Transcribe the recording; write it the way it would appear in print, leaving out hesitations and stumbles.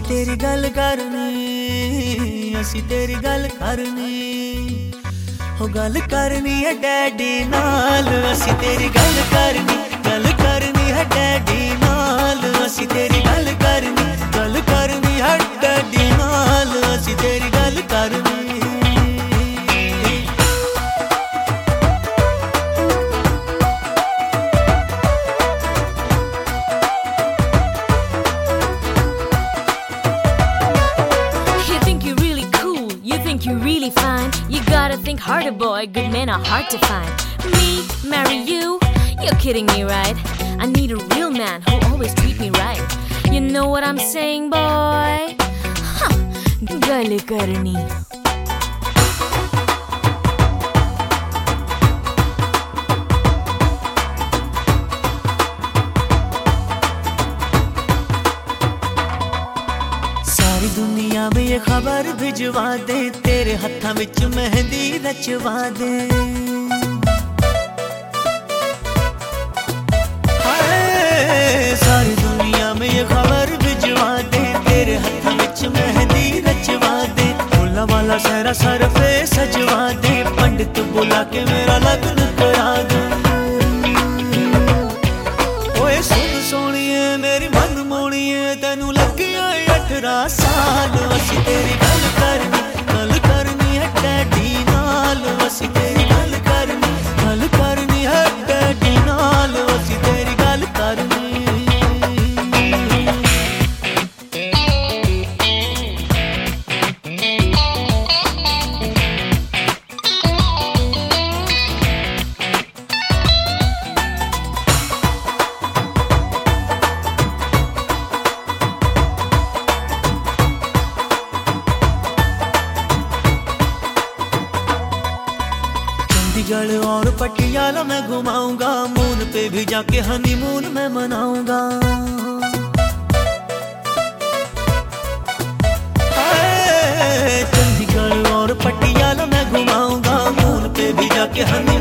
तेरी गल करनी, असी तेरी गल करनी, हो गल करनी है डैडी नाल। असी तेरी गल करनी है डैडी नाल। असी तेरी गल करनी है डैडी नाल। असी तेरी गल करनी। You're really fine. You gotta think harder, boy. Good men are hard to find. Me, marry you? You're kidding me, right? I need a real man who'll always treat me right. You know what I'm saying, boy? Huh. Gal karni. दुनिया में ये खबर भिजवा दे, तेरे हत्था विच मेहंदी रचवा दे। हाय सारी दुनिया में ये खबर भिजवा दे, तेरे हत्था विच मेहंदी रचवा दे। फूला वाला सहरा सर पे सजवा दे, पंडित बुला के मेरा लगन करा दे। ओए सुन सोनिए मेरी मन मोनिए, तेनू लगिया 18 साल। असी तेरी गल करनी है डैडी नाल। असी तेरी गल करनी है डैडी नाल। असी तेरी गल करनी। चंडीगढ़ और पटियाला मैं घुमाऊंगा, मून पे भी जाके हनीमून मैं मनाऊंगा। चंडीगढ़ और पटियाला मैं घुमाऊंगा, मून पे भी जाके हनी